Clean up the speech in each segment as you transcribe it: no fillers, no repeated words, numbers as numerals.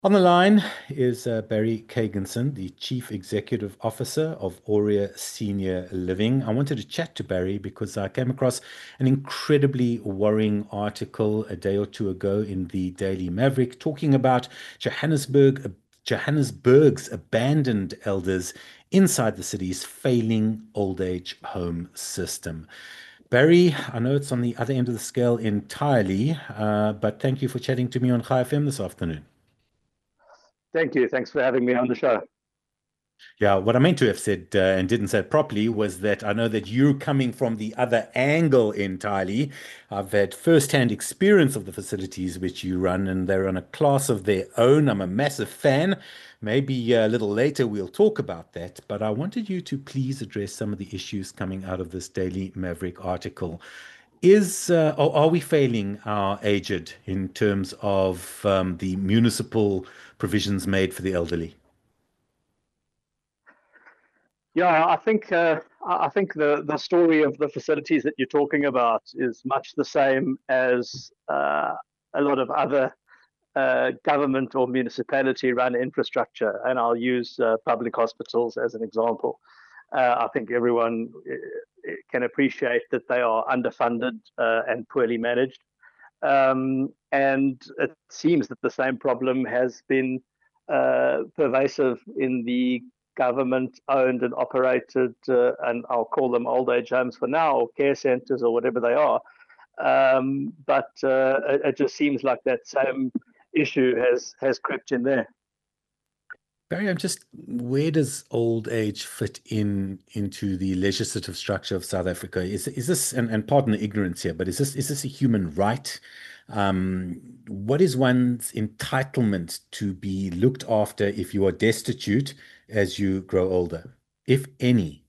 On the line is Barry Kaganson, the Chief Executive Officer of Aurea Senior Living. I wanted to chat to Barry because I came across an incredibly worrying article a day or two ago in the Daily Maverick talking about Johannesburg's abandoned elders inside the city's failing old age home system. Barry, I know it's on the other end of the scale entirely, but thank you for chatting to me on Chai FM this afternoon. Thank you. Thanks for having me on the show. Yeah, what I meant to have said and didn't say it properly was that I know that you're coming from the other angle entirely. I've had first-hand experience of the facilities which you run, and they're on a class of their own. I'm a massive fan. Maybe a little later we'll talk about that, but I wanted you to please address some of the issues coming out of this Daily Maverick article. Are we failing our aged in terms of the municipal provisions made for the elderly? Yeah, I think the story of the facilities that you're talking about is much the same as a lot of other government or municipality run infrastructure, and I'll use public hospitals as an example. I think everyone can appreciate that they are underfunded and poorly managed. And it seems that the same problem has been pervasive in the government owned and operated, and I'll call them old age homes for now, or care centers, or whatever they are. But it just seems like that same issue has crept in there. Barry, where does old age fit into the legislative structure of South Africa? Is this, and pardon the ignorance here, but is this a human right? What is one's entitlement to be looked after if you are destitute as you grow older, if any?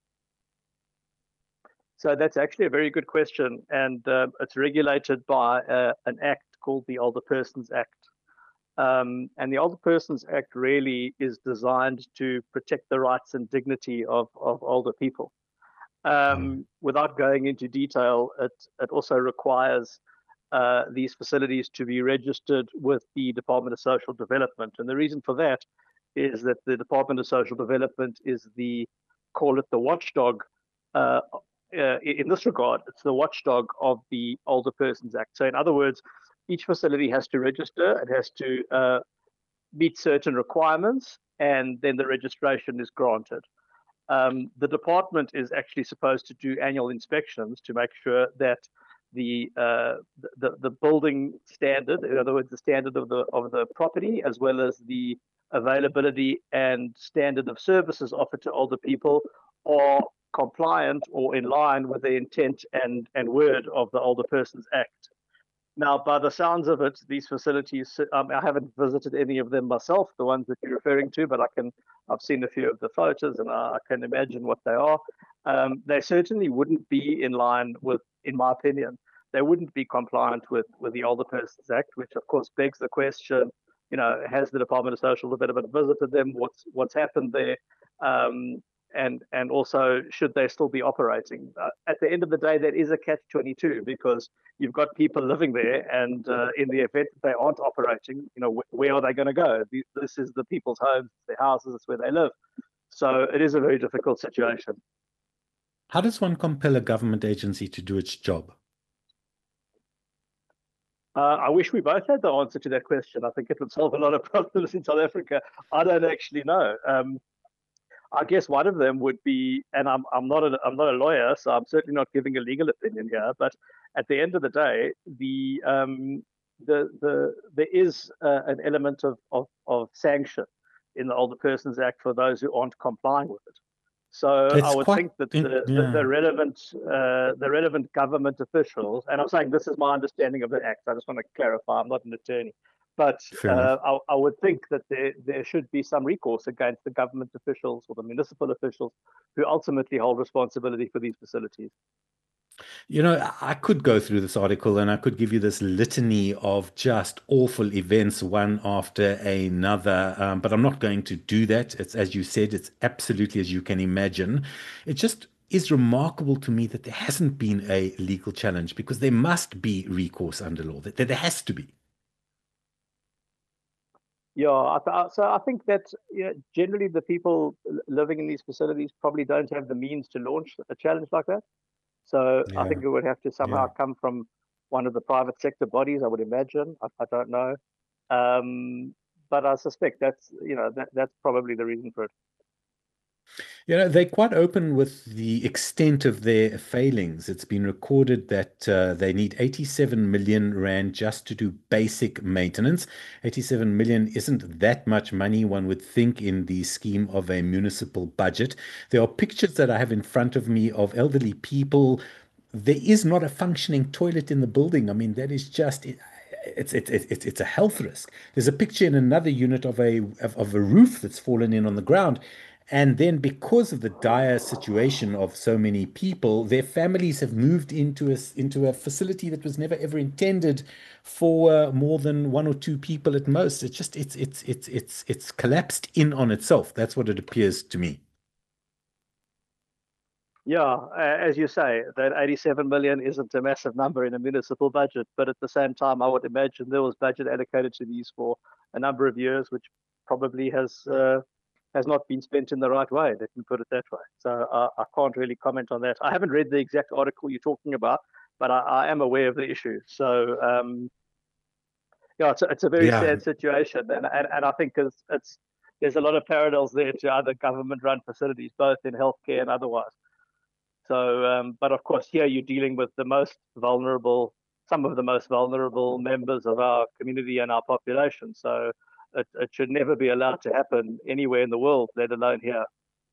So that's actually a very good question, and it's regulated by an act called the Older Persons Act. And the Older Persons Act really is designed to protect the rights and dignity of older people. Without going into detail, it also requires these facilities to be registered with the Department of Social Development. And the reason for that is that the Department of Social Development is call it the watchdog. In this regard, it's the watchdog of the Older Persons Act. So, in other words, each facility has to register, it has to meet certain requirements, and then the registration is granted. The department is actually supposed to do annual inspections to make sure that the building standard, in other words, the standard of the property, as well as the availability and standard of services offered to older people, are compliant or in line with the intent and word of the Older Persons Act. Now, by the sounds of it, these facilities, I haven't visited any of them myself, the ones that you're referring to, but I've seen a few of the photos and I can imagine what they are. They certainly wouldn't be in line with, in my opinion, they wouldn't be compliant with the Older Persons Act, which of course begs the question, has the Department of Social Development visited them? What's happened there? Um, and also, should they still be operating? At the end of the day, that is a catch-22 because you've got people living there, and in the event that they aren't operating, where are they going to go? This is the people's homes, their houses, it's where they live. So it is a very difficult situation. How does one compel a government agency to do its job? I wish we both had the answer to that question. I think it would solve a lot of problems in South Africa. I don't actually know. I guess one of them would be, and I'm not a lawyer, so I'm certainly not giving a legal opinion here. But at the end of the day, there is an element of sanction in the Older Persons Act for those who aren't complying with it. So I It's would quite, think that yeah, the relevant government officials, and I'm saying this is my understanding of the act. I just want to clarify. I'm not an attorney, but fair enough. I would think that there should be some recourse against the government officials or the municipal officials who ultimately hold responsibility for these facilities. I could go through this article and I could give you this litany of just awful events, one after another, but I'm not going to do that. It's, as you said, it's absolutely as you can imagine. It just is remarkable to me that there hasn't been a legal challenge because there must be recourse under law. There has to be. Yeah, so I think that, generally the people living in these facilities probably don't have the means to launch a challenge like that. So I Yeah, think it would have to yeah. somehow come from one of the private sector bodies, I would imagine. I don't know. But I suspect that's probably the reason for it. You know, they're quite open with the extent of their failings. It's been recorded that they need 87 million rand just to do basic maintenance. 87 million isn't that much money, one would think, in the scheme of a municipal budget. There are pictures that I have in front of me of elderly people. There is not a functioning toilet in the building. I mean, that is just it's a health risk. There's a picture in another unit of a roof that's fallen in on the ground. And then, because of the dire situation of so many people, their families have moved into a facility that was never ever intended for more than one or two people at most. It's just it's collapsed in on itself. That's what it appears to me. Yeah, as you say, that 87 million isn't a massive number in a municipal budget, but at the same time, I would imagine there was budget allocated to these for a number of years, which probably has not been spent in the right way. Let me put it that way. So I can't really comment on that. I haven't read the exact article you're talking about, but I am aware of the issue. So yeah, it's a very Yeah, sad situation, and I think there's a lot of parallels there to other government-run facilities, both in healthcare and otherwise. So, but of course, here you're dealing with some of the most vulnerable members of our community and our population. So, it should never be allowed to happen anywhere in the world, let alone here.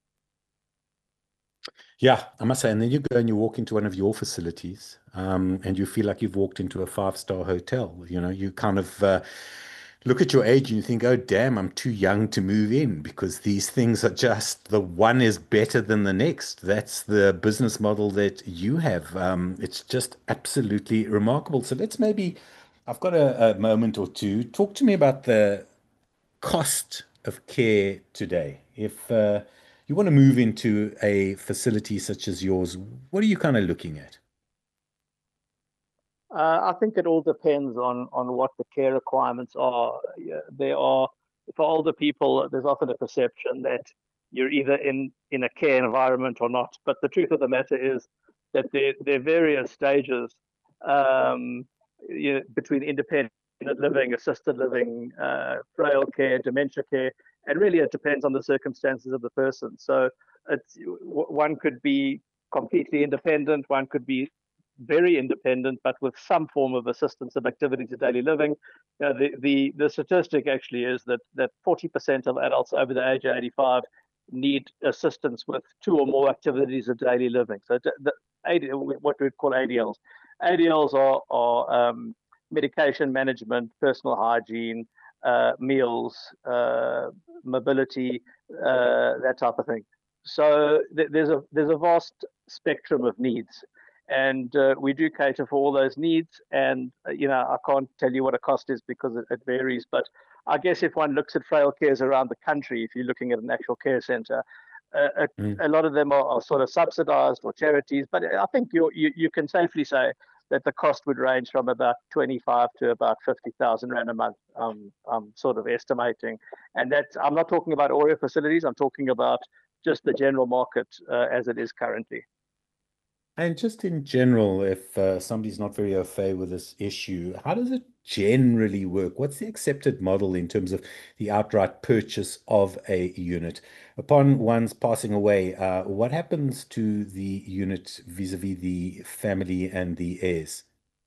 yeah, I must say. And then you go and you walk into one of your facilities, and you feel like you've walked into a five-star hotel. You know, you kind of look at your age and you think, oh, damn, I'm too young to move in because these things are just the one is better than the next. That's the business model that you have. It's just absolutely remarkable. So let's maybe, I've got a moment or two. Talk to me about the cost of care today. If you want to move into a facility such as yours, what are you kind of looking at? I think it all depends on what the care requirements are. Yeah, there are for older people, there's often a perception that you're either in a care environment or not. But the truth of the matter is that there are various stages, um, between independent living, assisted living, frail care, dementia care, and really it depends on the circumstances of the person. So one could be completely independent, one could be very independent, but with some form of assistance of activity to daily living. The statistic actually is that 40% of adults over the age of 85 need assistance with two or more activities of daily living. So what we call ADLs. ADLs are medication management, personal hygiene, meals, mobility, that type of thing. So there's a vast spectrum of needs, and we do cater for all those needs. And I can't tell you what a cost is because it varies. But I guess if one looks at frail cares around the country, if you're looking at an actual care centre, Mm. a lot of them are sort of subsidised or charities. But I think you can safely say that the cost would range from about 25 to about 50,000 rand a month. I'm sort of estimating, and that's I'm not talking about Oreo facilities. I'm talking about just the general market as it is currently. And just in general, if somebody's not very au fait with this issue, how does it generally work? What's the accepted model in terms of the outright purchase of a unit? Upon one's passing away, what happens to the unit vis-a-vis the family and the heirs?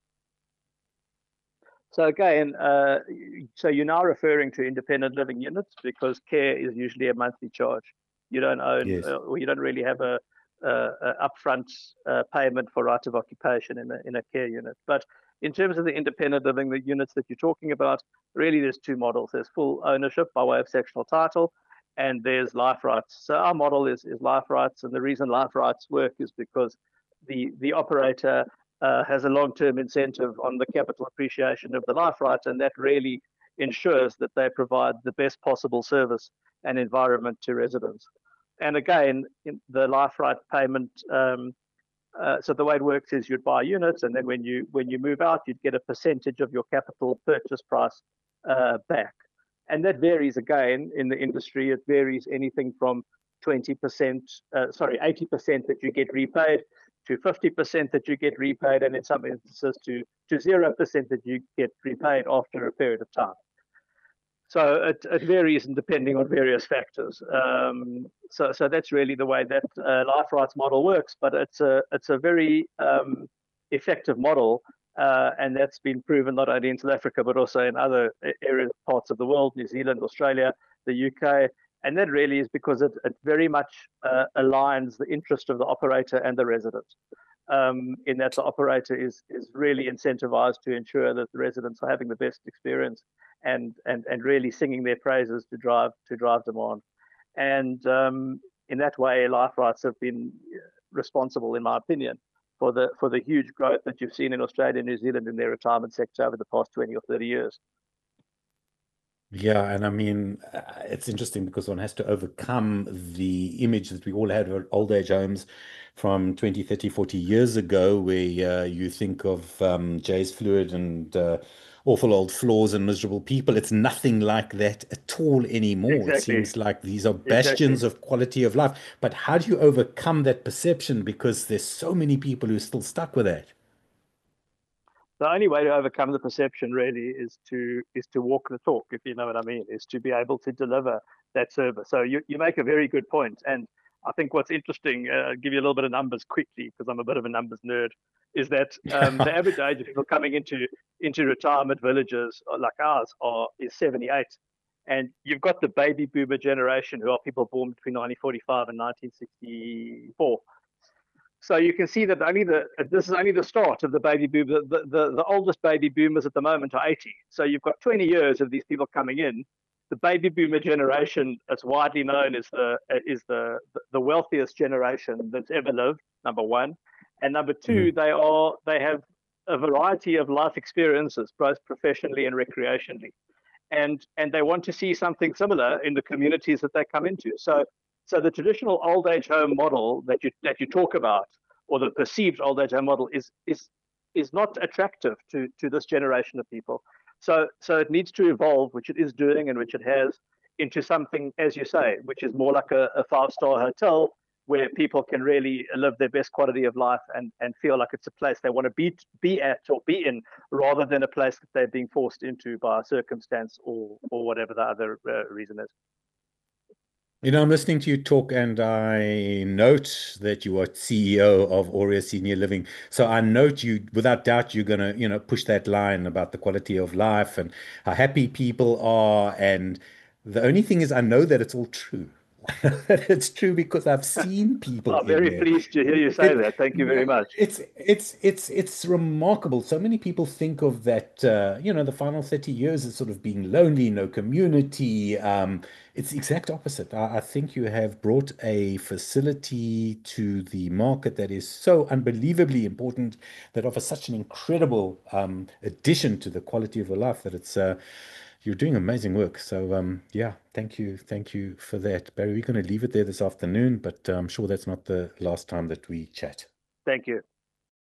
So again, so you're now referring to independent living units because care is usually a monthly charge. You don't own, Yes. or you don't really have a upfront payment for right of occupation in a care unit. But in terms of the independent living the units that you're talking about, really there's two models. There's full ownership by way of sectional title, and there's life rights. So our model is life rights, and the reason life rights work is because the operator has a long-term incentive on the capital appreciation of the life rights, and that really ensures that they provide the best possible service and environment to residents. And again, in the life right payment. So the way it works is you'd buy units, and then when you move out, you'd get a percentage of your capital purchase price back. And that varies again in the industry. It varies anything from 20%, 80% that you get repaid to 50% that you get repaid, and in some instances to 0% that you get repaid after a period of time. So it varies and depending on various factors. So that's really the way that life rights model works. But it's a very effective model, and that's been proven not only in South Africa but also in other areas, parts of the world, New Zealand, Australia, the UK. And that really is because it very much aligns the interest of the operator and the resident. In that the operator is really incentivized to ensure that the residents are having the best experience and really singing their praises to drive demand. And in that way, life rights have been responsible, in my opinion, for the huge growth that you've seen in Australia and New Zealand in their retirement sector over the past 20 or 30 years. Yeah, and I mean, it's interesting because one has to overcome the image that we all had of old age homes from 20, 30, 40 years ago, where you think of Jay's Fluid and awful old floors and miserable people. It's nothing like that at all anymore. It Exactly, seems like these are exactly. bastions of quality of life. But how do you overcome that perception? Because there's so many people who are still stuck with that. The only way to overcome the perception really is to walk the talk, if you know what I mean, is to be able to deliver that service. So you make a very good point. And I think what's interesting, I'll give you a little bit of numbers quickly because I'm a bit of a numbers nerd, is that the average age of people coming into retirement villages like ours is 78. And you've got the baby boomer generation who are people born between 1945 and 1964. So you can see that this is only the start of the baby boom. The oldest baby boomers at the moment are 80. So you've got 20 years of these people coming in. The baby boomer generation, as widely known, is the wealthiest generation that's ever lived. Number one, and number two, Mhm. they have a variety of life experiences, both professionally and recreationally, and they want to see something similar in the communities that they come into. So the traditional old age home model that you talk about, or the perceived old age home model, is not attractive to this generation of people. So it needs to evolve, which it is doing, and which it has, into something, as you say, which is more like a 5-star hotel where people can really live their best quality of life and feel like it's a place they want to be at or be in, rather than a place that they're being forced into by circumstance or whatever the other reason is. You know, I'm listening to you talk, and I note that you are CEO of Aurea Senior Living. So I note you, without doubt, you're gonna, push that line about the quality of life and how happy people are. And the only thing is, I know that it's all true. It's true because I've seen people I'm in very there. pleased to hear you say It, that. Thank you very much. it's remarkable. So many people think of that, the final 30 years as sort of being lonely, no community. It's the exact opposite. I think you have brought a facility to the market that is so unbelievably important, that offers such an incredible addition to the quality of your life, that you're doing amazing work. So yeah, thank you for that, Barry. We're going to leave it there this afternoon, but I'm sure that's not the last time that we chat. Thank you.